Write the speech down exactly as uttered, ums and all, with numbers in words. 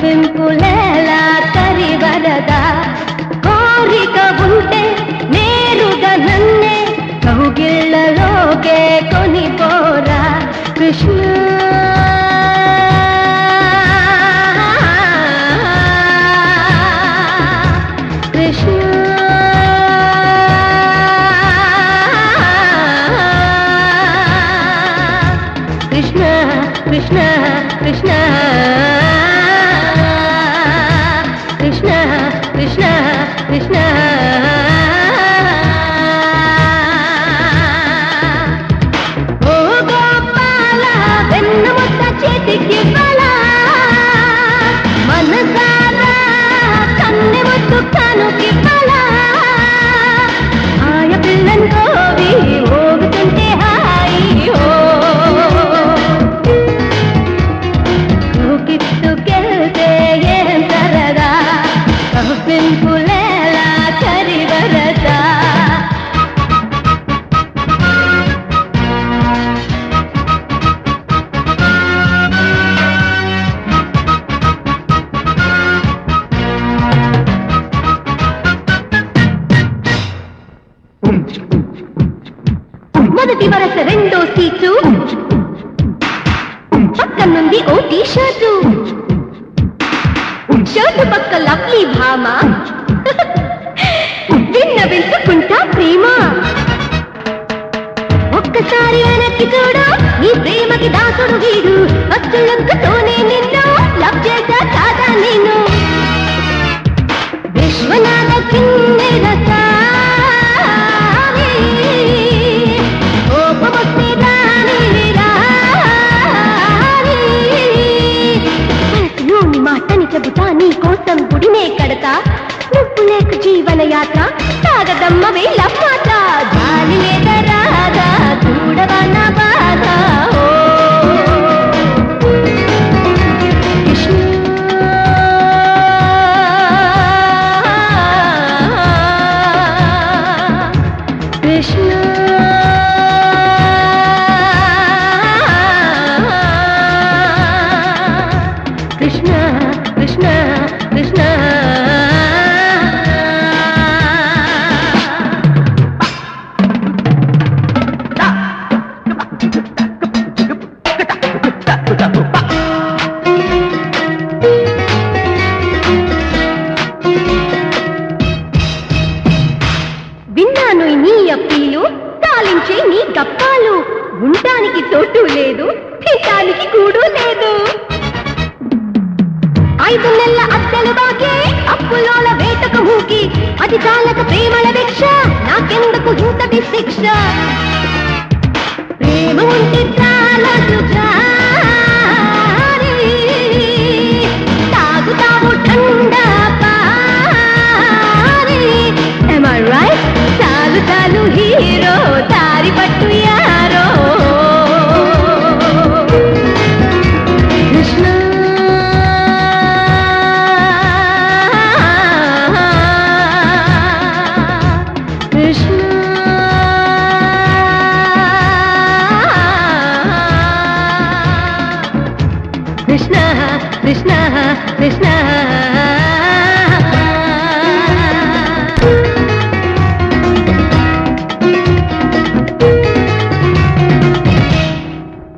కవ్వింపులేలా కరివరదా కోరిక ఉంటే నేరుగా నన్నే కౌగిళ్ళలోకే కొనిపోరా కృష్ణ కృష్ణ కృష్ణ కృష్ణ కృష్ణ కృష్ణ కృష్ణ కృష్ణ ఓ గోపాల వెన్నముద్ద చేతికివ్వాలా మనసారా కన్నెముద్దు కనుకివ్వాలా ఆయ పిల్లంటోవి ఓగుతుంటే హాయి ఓ కిట్టుకెళ్తే ఏం సరదా కవ్వింపులేలా కరివరదా మొదటి వరస రెండో సీటు పక్కనుంది ఓ టీ షర్టు షర్టు పక్క లవ్లీ భామ విన్న వింటుకుంటా ప్రేమ ఒక్కసారి వెనక్కి చూడు నీ ప్రేమకి దాసుడు వీడు భక్తులంకతోనే నిన్ను లవ్ చేశా కాదా నేను విశ్వనాథ కిన్నెర సారి కోపమొస్తే రాని రాని మనసులోని మాటని చెబుతా నీ కోసం గుడినే కడతా నువ్వు లేక జీవన యాత్ర సాగదమ్మ వేళ మాట జాలి మీద రాదా చూడవా నా బాధ ఓ కృష్ణ కృష్ణ కృష్ణ కృష్ణ కృష్ణ విన్నాను నీ అప్పీలు తాలించే నీ గప్పాలు ఉండటానికి చోటు లేదు తినడానికి కూడు లేదు ఐదు నెలల అద్దెలు బాకే అప్పులోల వేటకు మూకి అది చాలక ప్రేమల భిక్ష నాకెందుకు ఇంతటి శిక్ష ప్రేమ ఉంటే చాలదు చారి తాగుతావు ఠండా పారి am I right చాలు చాలు హీరో దారి పట్టు యారో కృష్ణ కృష్ణ కృష్ణ కృష్ణ కృష్ణ